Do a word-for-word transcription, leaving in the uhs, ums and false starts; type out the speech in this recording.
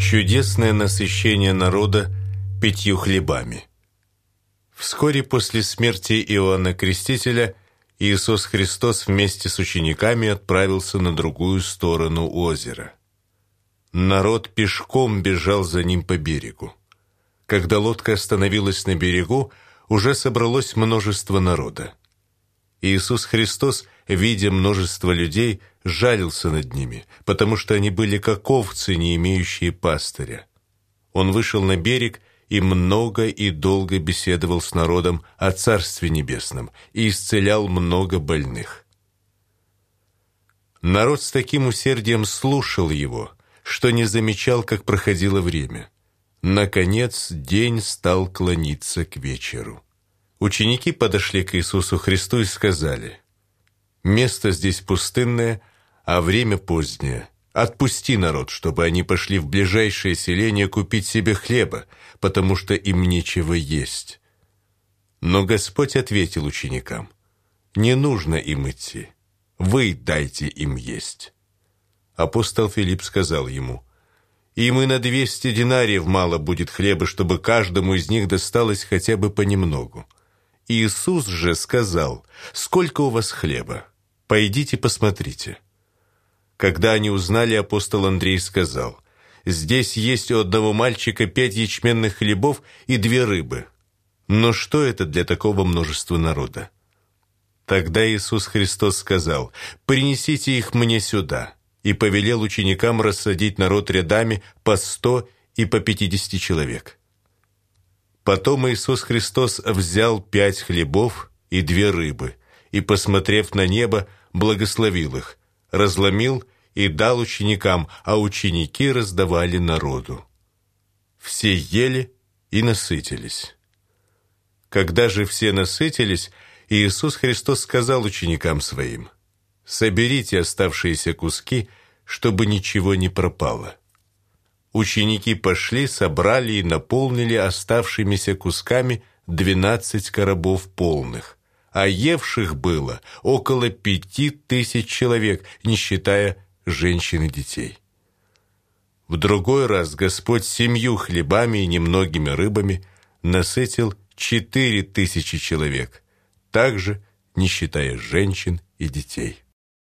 Чудесное насыщение народа пятью хлебами. Вскоре после смерти Иоанна Крестителя Иисус Христос вместе с учениками отправился на другую сторону озера. Народ пешком бежал за ним по берегу. Когда лодка остановилась на берегу, уже собралось множество народа. Иисус Христос, видя множество людей, жалился над ними, потому что они были как овцы, не имеющие пастыря. Он вышел на берег и много и долго беседовал с народом о Царстве Небесном и исцелял много больных. Народ с таким усердием слушал его, что не замечал, как проходило время. Наконец день стал клониться к вечеру. Ученики подошли к Иисусу Христу и сказали: «Место здесь пустынное, а время позднее. Отпусти народ, чтобы они пошли в ближайшее селение купить себе хлеба, потому что им нечего есть». Но Господь ответил ученикам: «Не нужно им идти, вы дайте им есть». Апостол Филипп сказал ему: «Им и на двести динариев мало будет хлеба, чтобы каждому из них досталось хотя бы понемногу». Иисус же сказал: «Сколько у вас хлеба? Пойдите посмотрите». Когда они узнали, апостол Андрей сказал: «Здесь есть у одного мальчика пять ячменных хлебов и две рыбы. Но что это для такого множества народа?» Тогда Иисус Христос сказал: «Принесите их мне сюда», и повелел ученикам рассадить народ рядами по сто и по пятидесяти человек. Потом Иисус Христос взял пять хлебов и две рыбы, и, посмотрев на небо, благословил их, разломил и дал ученикам, а ученики раздавали народу. Все ели и насытились. Когда же все насытились, Иисус Христос сказал ученикам своим: «Соберите оставшиеся куски, чтобы ничего не пропало». Ученики пошли, собрали и наполнили оставшимися кусками двенадцать коробов полных, а евших было около пяти тысяч человек, не считая женщин и детей. В другой раз Господь семью хлебами и немногими рыбами насытил четыре тысячи человек, также не считая женщин и детей.